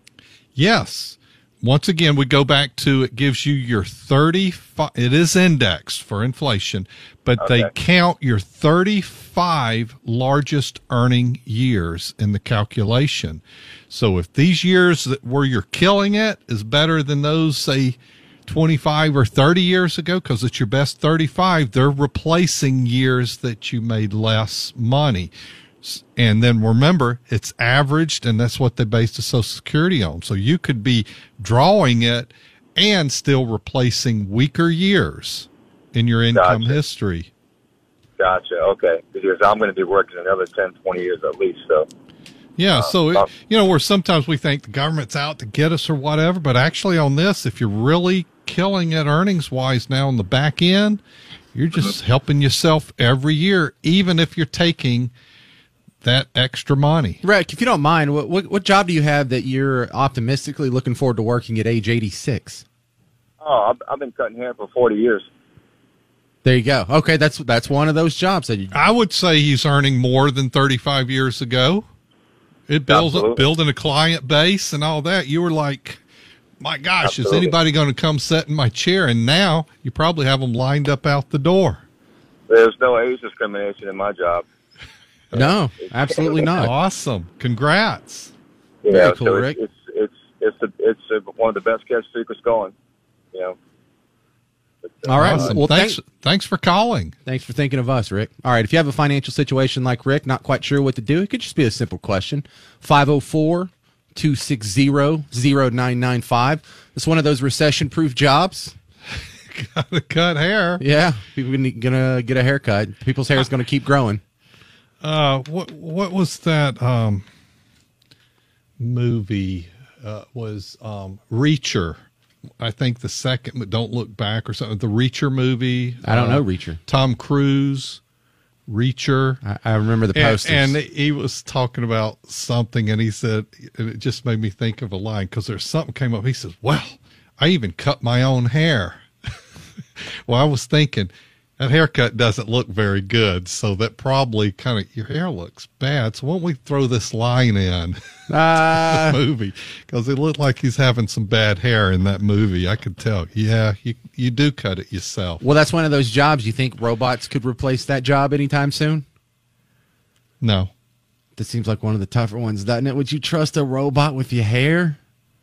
Yes. Once again, we go back to it gives you your thirty-five. It is indexed for inflation, but Okay. they count your thirty-five largest earning years in the calculation. So if these years that where you're killing it is better than those, say, twenty-five or thirty years ago, because it's your best thirty-five, they're replacing years that you made less money. And then remember, it's averaged, and that's what they base the Social Security on. So you could be drawing it and still replacing weaker years in your income Gotcha. history. Gotcha. Okay, because I'm going to be working another ten, twenty years at least. So Yeah, Uh, so, it, um, you know, where sometimes we think the government's out to get us or whatever, but actually on this, if you're really killing it earnings-wise now on the back end, you're just Mm-hmm. helping yourself every year, even if you're taking that extra money. Rick, if you don't mind, what, what what job do you have that you're optimistically looking forward to working at age eighty-six? Oh, I've, I've been cutting hair for forty years. There you go. Okay, that's that's one of those jobs that you. I would say he's earning more than thirty-five years ago. It builds up, Absolutely. building a client base and all that. You were like, my gosh, Absolutely. is anybody going to come sit in my chair? And now you probably have them lined up out the door. There's no age discrimination in my job. No, absolutely not. Awesome. Congrats. You Very know, cool, so Rick. it's it's it's it's, a, it's a, one of the best kept secrets going. You know. But, uh, All right. Awesome. Well, thanks, thank- thanks for calling. Thanks for thinking of us, Rick. All right, if you have a financial situation like Rick, not quite sure what to do, it could just be a simple question. five oh four, two six zero, zero nine nine five. It's one of those recession-proof jobs. Gotta cut hair. Yeah, people are gonna get a haircut. People's hair is going to keep growing. Uh, what what was that um, movie? Uh, was um, Reacher? I think the second, but Don't Look Back or something. The Reacher movie. I don't uh, know Reacher. Tom Cruise, Reacher. I, I remember the And, posters. and he was talking about something, and he said, and it just made me think of a line because there's something came up. He says, "Well, I even cut my own hair." Well, I was thinking that haircut doesn't look very good, so that probably kind of your hair looks bad. So why don't we throw this line in Uh, the movie? Because it looked like he's having some bad hair in that movie. I could tell. Yeah, you you do cut it yourself. well, that's one of those jobs you think robots could replace that job anytime soon? No, That seems like one of the tougher ones, doesn't it? Would you trust a robot with your hair?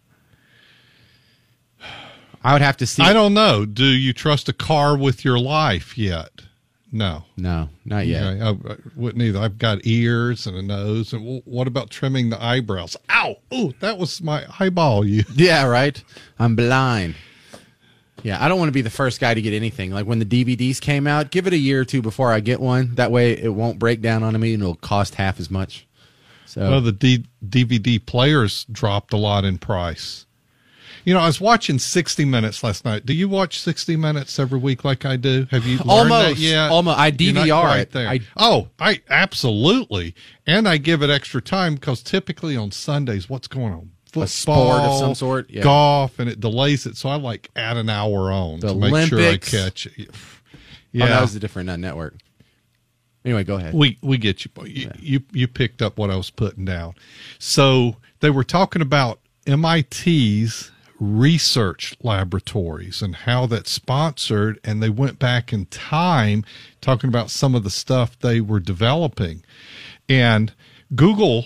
I would have to see. I don't know. Do you trust a car with your life yet? No. No, not yet. Okay, I, I wouldn't either. I've got ears and a nose. And w- what about trimming the eyebrows? Ow! Ooh, that was my eyeball. You. Yeah, right. I'm blind. Yeah, I don't want to be the first guy to get anything. Like when the D V Ds came out, give it a year or two before I get one. That way it won't break down on me and it'll cost half as much. So Well, the D- DVD players dropped a lot in price. You know, I was watching sixty minutes last night. Do you watch sixty minutes every week like I do? Have you learned Almost. that yet? Almost. I You're not D V R quite it. there. I- oh, I absolutely. And I give it extra time because typically on Sundays, what's going on? Football, A sport of some sort, yeah. golf, and it delays it. So I like add an hour on The to make sure I Olympics. catch it. Oh, Yeah, that was a different uh, network. Anyway, go ahead. we we get you. You, you you picked up what I was putting down. So they were talking about M I T's research laboratories and how that's sponsored, and they went back in time talking about some of the stuff they were developing. And Google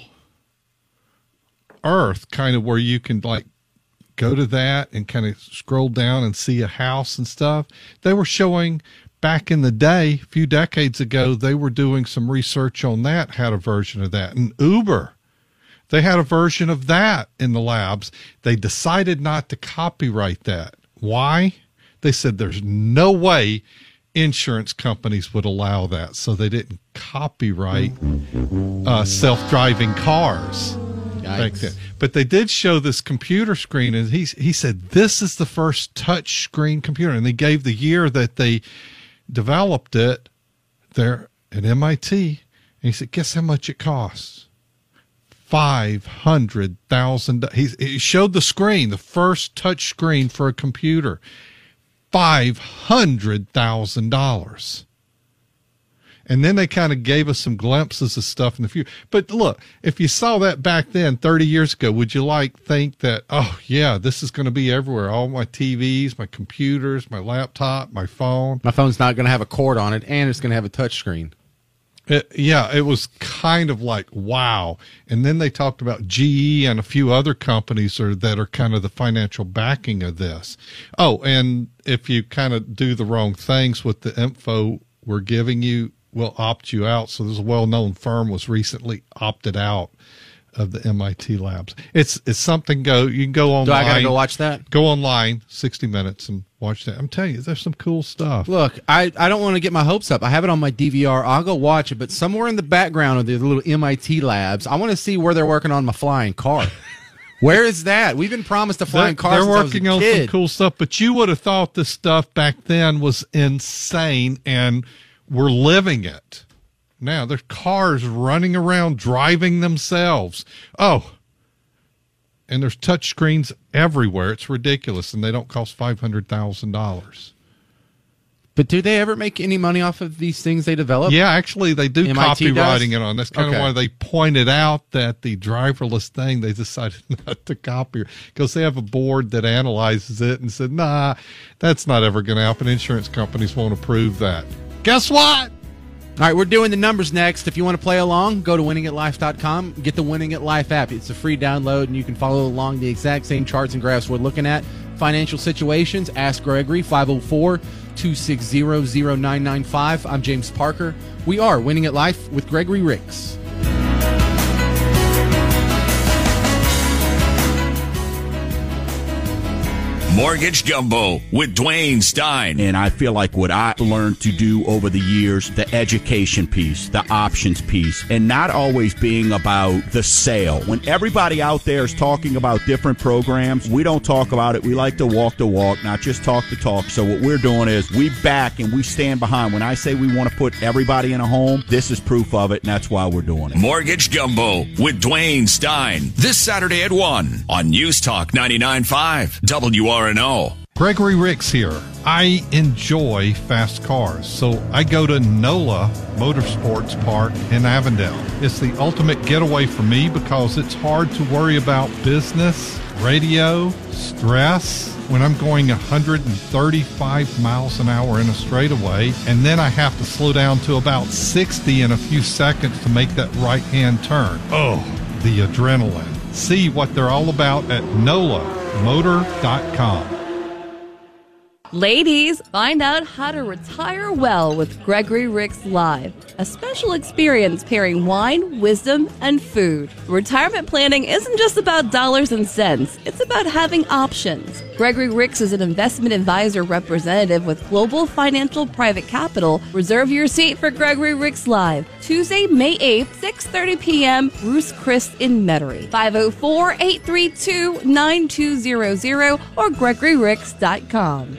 Earth, kind of where you can like go to that and kind of scroll down and see a house and stuff. They were showing back in the day, a few decades ago, they were doing some research on that, had a version of that. And Uber, they had a version of that in the labs. They decided not to copyright that. Why? They said there's no way insurance companies would allow that, so they didn't copyright uh, self-driving cars back then. But they did show this computer screen, and he he said this is the first touch screen computer, and they gave the year that they developed it there at M I T, and he said, guess how much it costs? Five hundred thousand. He he showed the screen, the first touch screen for a computer. Five hundred thousand dollars. And then they kind of gave us some glimpses of stuff in the future. But look, if you saw that back then, thirty years ago, would you like think that, oh yeah, this is going to be everywhere? All my T Vs, my computers, my laptop, my phone. My phone's not going to have a cord on it, and it's going to have a touch screen. It, yeah, it was kind of like, wow. And then they talked about G E and a few other companies are, that are kind of the financial backing of this. Oh, and if you kind of do the wrong things with the info we're giving you, we'll opt you out. So there's a well-known firm was recently opted out of the M I T labs. It's it's something go you can go online. Do I gotta go watch that? Go online, sixty minutes, and watch that. I'm telling you, there's some cool stuff. Look, I, I don't want to get my hopes up. I have it on my D V R. I'll go watch it, but somewhere in the background of the little M I T labs, I want to see where they're working on my flying car. Where is that? We've been promised a flying car. They're since working I was a on kid. some cool stuff, but you would have thought this stuff back then was insane, and we're living it. Now there's cars running around driving themselves. Oh, and there's touch screens everywhere. It's ridiculous, and they don't cost five hundred thousand dollars. But do they ever make any money off of these things they develop? Yeah, actually, they do M I T copywriting does? it on. That's kind Okay. of why they pointed out that the driverless thing, they decided not to copy it because they have a board that analyzes it and said, nah, that's not ever going to happen. Insurance companies won't approve that. Guess what? All right, we're doing the numbers next. If you want to play along, go to winning at life dot com. Get the Winning at Life app. It's a free download, and you can follow along the exact same charts and graphs we're looking at. Financial situations, ask Gregory, five oh four, two six zero, zero nine nine five. I'm James Parker. We are Winning at Life with Gregory Ricks. Mortgage Gumbo with Dwayne Stein. And I feel like what I learned to do over the years, the education piece, the options piece, and not always being about the sale. When everybody out there is talking about different programs, we don't talk about it. We like to walk the walk, not just talk the talk. So what we're doing is we back and we stand behind. When I say we want to put everybody in a home, this is proof of it, and that's why we're doing it. Mortgage Gumbo with Dwayne Stein. This Saturday at one on News Talk ninety-nine point five W R N O. Gregory Ricks here. I enjoy fast cars, so I go to NOLA Motorsports Park in Avondale. It's the ultimate getaway for me because it's hard to worry about business, radio, stress when I'm going one hundred thirty-five miles an hour in a straightaway, and then I have to slow down to about sixty in a few seconds to make that right-hand turn. Oh, the adrenaline. See what they're all about at nola motor dot com. Ladies, find out how to retire well with Gregory Ricks Live, a special experience pairing wine, wisdom, and food. Retirement planning isn't just about dollars and cents. It's about having options. Gregory Ricks is an investment advisor representative with Global Financial Private Capital. Reserve your seat for Gregory Ricks Live, Tuesday, May eighth, six thirty p.m., Bruce Chris in Metairie. five oh four, eight three two, nine two zero zero or gregory ricks dot com.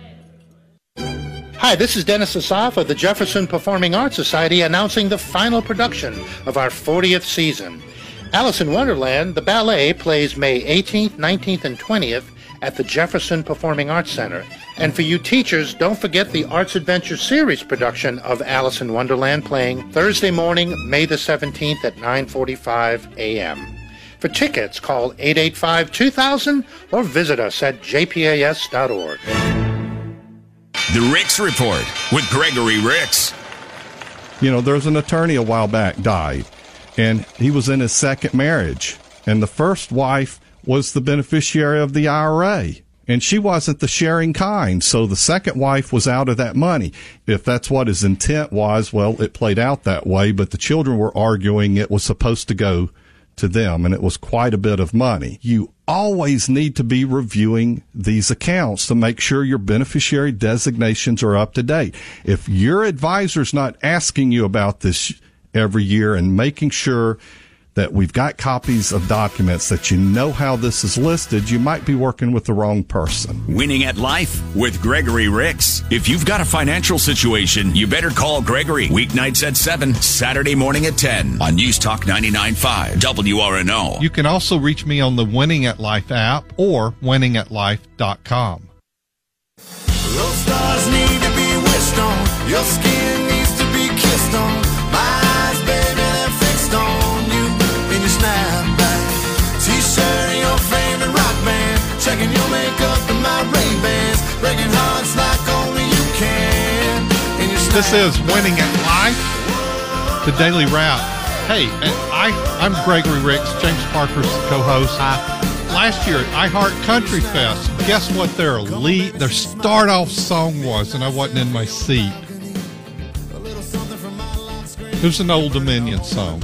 Hi, this is Dennis Asaf of the Jefferson Performing Arts Society announcing the final production of our fortieth season. Alice in Wonderland, the ballet, plays May eighteenth, nineteenth, and twentieth at the Jefferson Performing Arts Center. And for you teachers, don't forget the Arts Adventure Series production of Alice in Wonderland playing Thursday morning, May the seventeenth at nine forty-five a.m. For tickets, call eight eight five, two thousand or visit us at j p a s dot org. The Ricks Report with Gregory Ricks. You know, there was an attorney a while back died, and he was in his second marriage, and the first wife was the beneficiary of the I R A, and she wasn't the sharing kind, so the second wife was out of that money. If that's what his intent was, well, it played out that way, but the children were arguing it was supposed to go to them, and it was quite a bit of money. You always need to be reviewing these accounts to make sure your beneficiary designations are up to date. If your advisor's not asking you about this every year and making sure that we've got copies of documents that you know how this is listed, you might be working with the wrong person. Winning at Life with Gregory Ricks. If you've got a financial situation, you better call Gregory. Weeknights at seven, Saturday morning at ten on News Talk ninety-nine point five W R N O. You can also reach me on the Winning at Life app or winning at life dot com. Those stars need to be wished on. Your skin needs to be kissed on. My eyes, baby, they're fixed on you in your snapback. T-shirt and your favorite rock band. Checking your makeup and my Ray-Bans. Breaking hearts like only you can in your snapback. This is Winning at Life, the Daily Wrap. Hey, I, I'm Gregory Ricks, James Parker's co-host. Last year at iHeart Country Fest, guess what their lead, their start-off song was, and I wasn't in my seat. It was an Old Dominion song.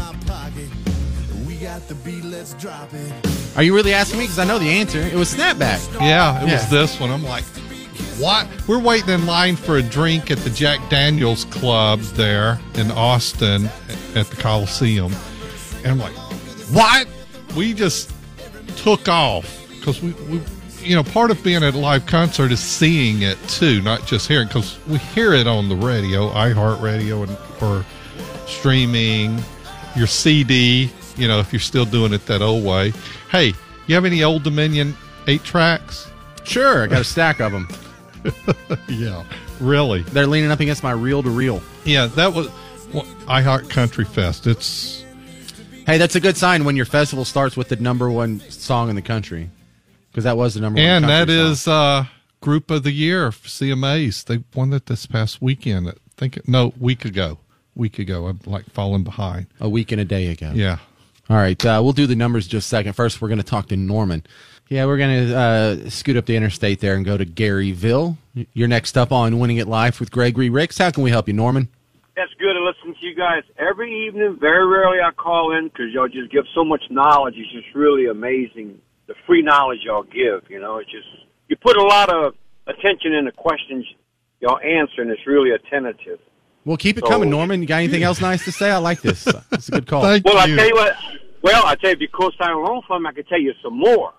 Are you really asking me? Because I know the answer. It was Snapback. Yeah, it Yeah. was this one. I'm like, what? We're waiting in line for a drink at the Jack Daniels Club there in Austin at the Coliseum. And I'm like, what? We just took off because we, we, you know, part of being at a live concert is seeing it too, not just hearing, because we hear it on the radio, iHeartRadio, and or streaming, your C D, you know, if you're still doing it that old way. Hey, you have any Old Dominion eight tracks? Sure, I got a stack of them. Yeah, really. They're leaning up against my reel-to-reel. Yeah, that was well, iHeart Country Fest. It's Hey, that's a good sign when your festival starts with the number one song in the country, because that was the number and one. that country song. is uh, Group of the Year for C M As. They won it this past weekend. I think it, no week ago. Week ago, I'm like falling behind. A week and a day ago. Yeah. All right, uh, we'll do the numbers in just a second. First, we're going to talk to Norman. Yeah, we're going to uh, scoot up the interstate there and go to Garyville. You're next up on Winning at Life with Gregory Ricks. How can we help you, Norman? That's good to listen to you guys every evening. Very rarely I call in because y'all just give so much knowledge. It's just really amazing, the free knowledge y'all give. You know, it's just, you put a lot of attention in the questions y'all answer, and it's really attentive. Well, keep it So- coming, Norman. You got anything else nice to say? I like this. It's a good call. Thank well, you. I tell you what. Well, I tell you, if you co-sign along for me, I can tell you some more.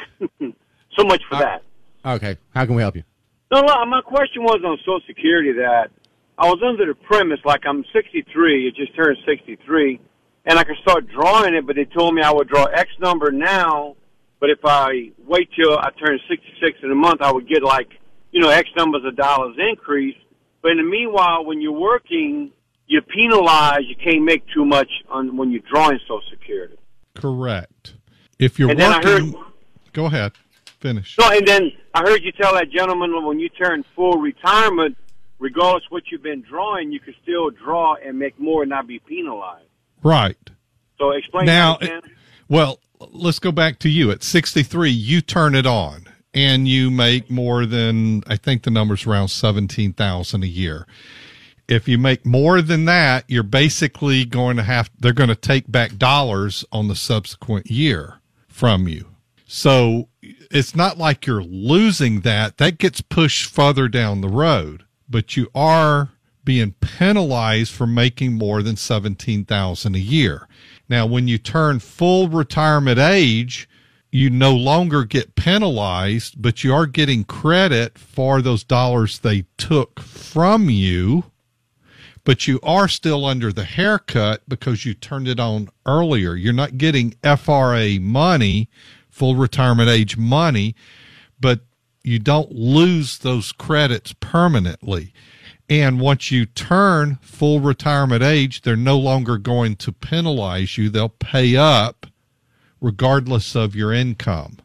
So much for Uh, that. Okay, how can we help you? No, no, my question was on Social Security that I was under the premise, like I'm sixty-three, it just turned sixty-three, and I could start drawing it, but they told me I would draw X number now, but if I wait till I turn sixty-six in a month, I would get like, you know, X numbers of dollars increase. But in the meanwhile, when you're working, you're penalized, you can't make too much on when you're drawing Social Security. Correct. If you're And then I working, heard- go ahead, finish. No, and then I heard you tell that gentleman when you turn full retirement, regardless what you've been drawing, you can still draw and make more and not be penalized. Right. So explain Now, that again. well, let's go back to you. At sixty-three, you turn it on, and you make more than, I think the number's around seventeen thousand dollars a year. If you make more than that, you're basically going to have, they're going to take back dollars on the subsequent year from you. So it's not like you're losing that. That gets pushed further down the road, but you are being penalized for making more than seventeen thousand dollars a year. Now, when you turn full retirement age, you no longer get penalized, but you are getting credit for those dollars they took from you. But you are still under the haircut because you turned it on earlier. You're not getting F R A money, full retirement age money, but you don't lose those credits permanently. And once you turn full retirement age, they're no longer going to penalize you. They'll pay up regardless of your income.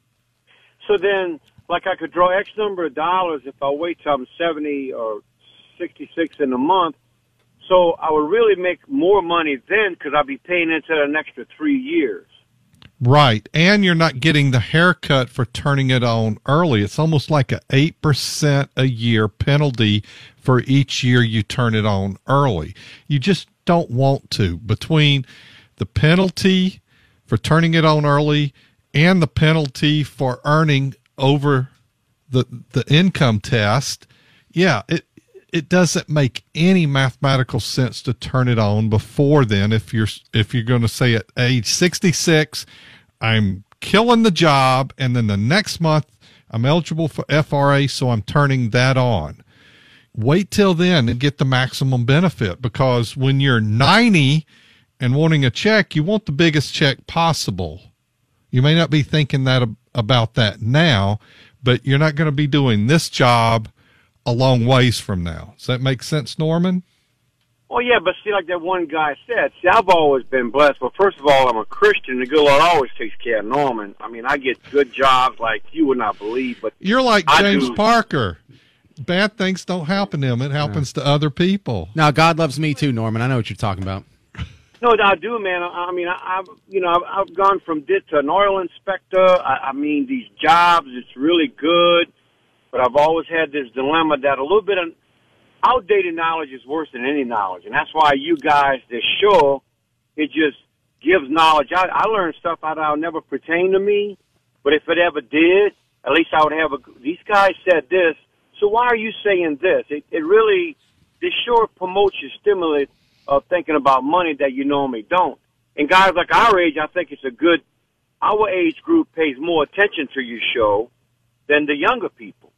So then, like I could draw X number of dollars if I wait till I'm seventy or sixty-six in a month. So I would really make more money then because I'd be paying into an extra three years. Right. And you're not getting the haircut for turning it on early. It's almost like a eight percent a year penalty for each year you turn it on early. You just don't want to. Between the penalty for turning it on early and the penalty for earning over the the income test, yeah, it it doesn't make any mathematical sense to turn it on before then. If you're if you're going to say at age sixty-six, I'm killing the job, and then the next month I'm eligible for F R A, so I'm turning that on. Wait till then and get the maximum benefit, because when you're ninety and wanting a check, you want the biggest check possible. You may not be thinking that about that now, but you're not going to be doing this job a long ways from now. Does that make sense, Norman? Well, yeah, but see, like that one guy said, see, I've always been blessed. Well, first of all, I'm a Christian. The good Lord always takes care of Norman. I mean, I get good jobs like you would not believe. But you're like I James do. Parker. Bad things don't happen to him. It happens to other people. Now, God loves me too, Norman. I know what you're talking about. No, I do, man. I, I mean, I, I've you know, I've, I've gone from dit to an oil inspector. I, I mean, these jobs, it's really good, but I've always had this dilemma that a little bit of outdated knowledge is worse than any knowledge, and that's why you guys, this show, it just gives knowledge. I, I learned stuff out that'll never pertain to me, but if it ever did, at least I would have a. These guys said this, so why are you saying this? It, it really, this show promotes your stimulus of thinking about money that you normally don't. And guys like our age, I think it's a good, our age group pays more attention to your show than the younger people.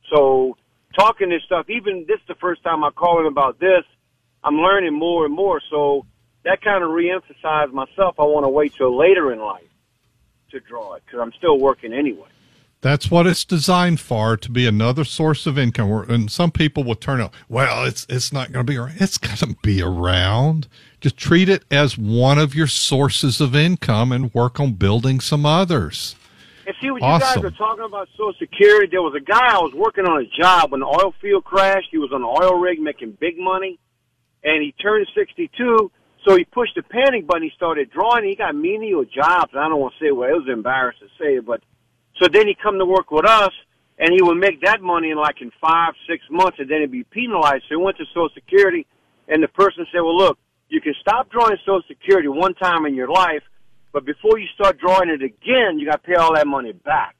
So talking this stuff, even this is the first time I'm calling about this, I'm learning more and more. So that kind of reemphasized myself. I want to wait till later in life to draw it because I'm still working anyway. That's what it's designed for, to be another source of income. And some people will turn out, well, it's it's not going to be around. It's going to be around. Just treat it as one of your sources of income and work on building some others. And see what Awesome. you guys are talking about Social Security. There was a guy I was working on a job when the oil field crashed. He was on an oil rig making big money, and he turned sixty-two. So he pushed the panic button. He started drawing. He got menial jobs. And I don't want to say well, it was embarrassed to say it, but so then he come to work with us, and he would make that money in like in five, six months, and then he'd be penalized. So he went to Social Security, and the person said, well, look, you can stop drawing Social Security one time in your life, but before you start drawing it again, you got to pay all that money back.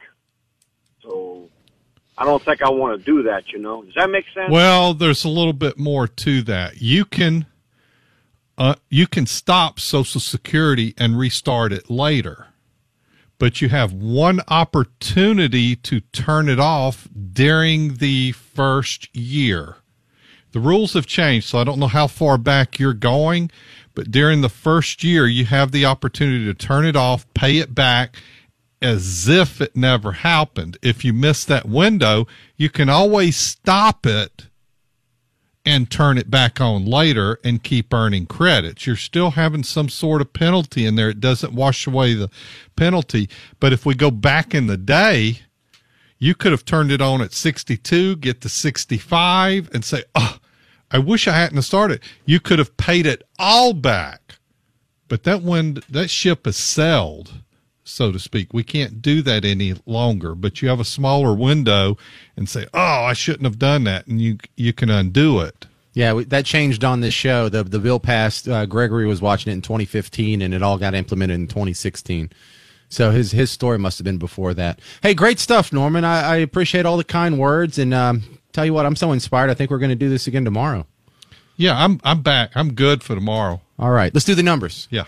So I don't think I want to do that, you know. Does that make sense? Well, there's a little bit more to that. You can uh, you can stop Social Security and restart it later, but you have one opportunity to turn it off during the first year. The rules have changed, so I don't know how far back you're going, but during the first year, you have the opportunity to turn it off, pay it back as if it never happened. If you miss that window, you can always stop it and turn it back on later and keep earning credits. You're still having some sort of penalty in there. It doesn't wash away the penalty. But if we go back in the day, you could have turned it on at sixty-two, get to sixty-five, and say, oh, I wish I hadn't started. You could have paid it all back. But that wind, that ship has sailed, so to speak. We can't do that any longer. But you have a smaller window and say, oh, I shouldn't have done that, and you you can undo it. Yeah, we, that changed on this show. The the bill passed. Uh, Gregory was watching it in twenty fifteen, and it all got implemented in twenty sixteen. So his his story must have been before that. Hey, great stuff, Norman. I, I appreciate all the kind words, and um, tell you what, I'm so inspired. I think we're going to do this again tomorrow. Yeah, I'm I'm back. I'm good for tomorrow. All right, let's do the numbers. Yeah.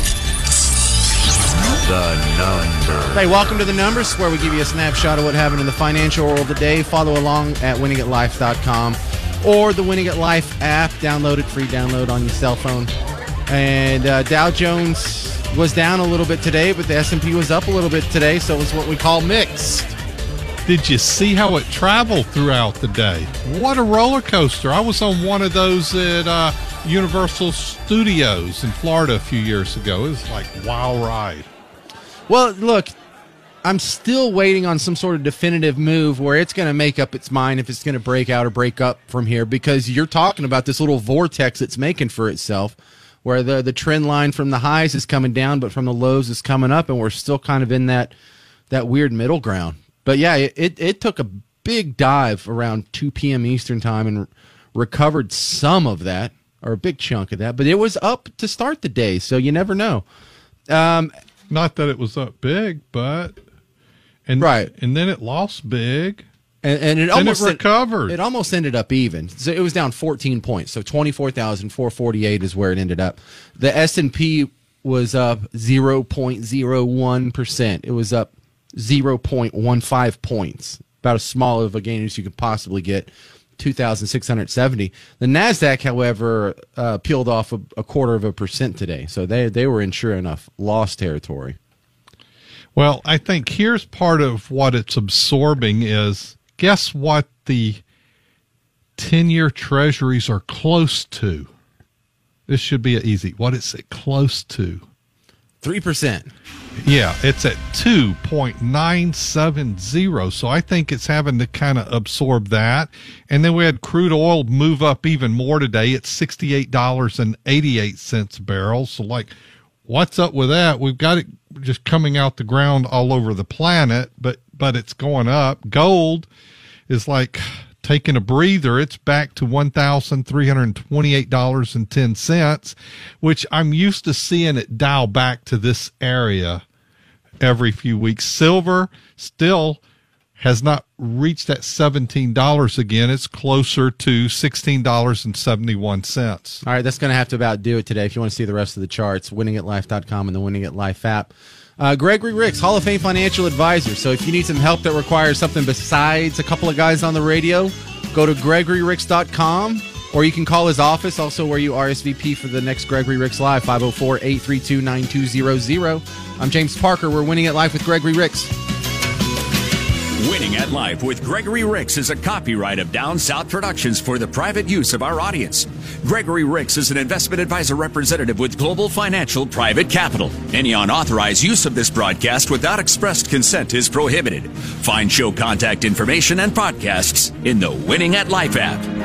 The numbers. Hey, welcome to the numbers, where we give you a snapshot of what happened in the financial world today. Follow along at winning at life dot com or the Winning at Life app. Download it, free download on your cell phone. And uh, Dow Jones was down a little bit today, but the S and P was up a little bit today, so it's what we call mixed. Did you see how it traveled throughout the day? What a roller coaster. I was on one of those at uh, Universal Studios in Florida a few years ago. It was like a wild ride. Well, look, I'm still waiting on some sort of definitive move where it's going to make up its mind if it's going to break out or break up from here, because you're talking about this little vortex it's making for itself, where the, the trend line from the highs is coming down, but from the lows is coming up, and we're still kind of in that that weird middle ground. But yeah, it, it, it took a big dive around two p.m. Eastern time and recovered some of that, or a big chunk of that, but it was up to start the day, so you never know. Um, Not that it was up big, but and right, and then it lost big, and, and it then almost it recovered. It, it almost ended up even. So it was down fourteen points. So twenty-four thousand four hundred forty-eight is where it ended up. The S and P was up zero point zero one percent. It was up zero point one five points, about as small of a gain as you could possibly get. two thousand six hundred seventy. The NASDAQ, however, uh, peeled off a, a quarter of a percent today. So they, they were in sure enough loss territory. Well, I think here's part of what it's absorbing is, guess what the ten-year treasuries are close to? This should be easy. What is it close to? three percent. Yeah, it's at two point nine seven zero. So I think it's having to kind of absorb that. And then we had crude oil move up even more today. It's sixty-eight dollars and eighty-eight cents a barrel. So, like, what's up with that? We've got it just coming out the ground all over the planet, but, but it's going up. Gold is like taking a breather. It's back to one thousand three hundred twenty-eight dollars and ten cents, which I'm used to seeing it dial back to this area every few weeks. Silver still has not reached that seventeen dollars again. It's closer to sixteen dollars and seventy-one cents. All right, that's going to have to about do it today. If you want to see the rest of the charts, winning at life dot com and the Winning at Life app. Uh, Gregory Ricks, Hall of Fame financial advisor. So if you need some help that requires something besides a couple of guys on the radio, go to gregory ricks dot com, or you can call his office, also where you R S V P for the next Gregory Ricks Live, five oh four, eight three two, nine two zero zero. I'm James Parker. We're Winning at Life with Gregory Ricks. Winning at Life with Gregory Ricks is a copyright of Down South Productions for the private use of our audience. Gregory Ricks is an investment advisor representative with Global Financial Private Capital. Any unauthorized use of this broadcast without expressed consent is prohibited. Find show contact information and podcasts in the Winning at Life app.